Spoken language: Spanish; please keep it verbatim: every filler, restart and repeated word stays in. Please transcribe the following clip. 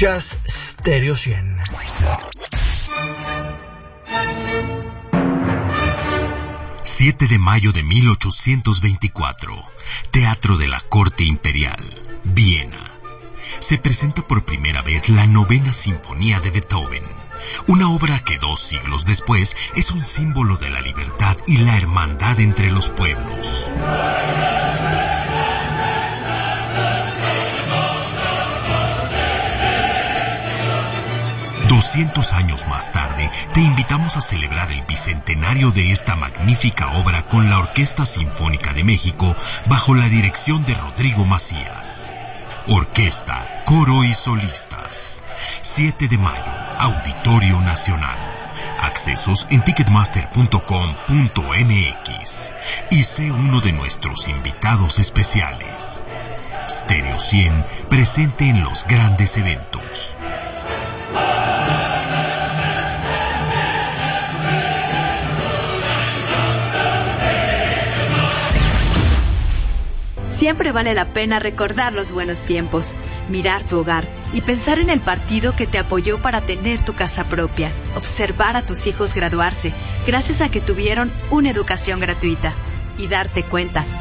Escuchas Stereo cien. siete de mayo de mil ochocientos veinticuatro. Teatro de la Corte Imperial, Viena. Se presenta por primera vez la Novena Sinfonía de Beethoven, una obra que dos siglos después es un símbolo de la libertad y la hermandad entre los pueblos. doscientos años más tarde, te invitamos a celebrar el bicentenario de esta magnífica obra con la Orquesta Sinfónica de México bajo la dirección de Rodrigo Macías. Orquesta, coro y solistas. siete de mayo, Auditorio Nacional. Accesos en ticketmaster punto com punto m x. Y sé uno de nuestros invitados especiales. Stereo cien, presente en los grandes eventos. Siempre vale la pena recordar los buenos tiempos, mirar tu hogar y pensar en el partido que te apoyó para tener tu casa propia, observar a tus hijos graduarse gracias a que tuvieron una educación gratuita y darte cuenta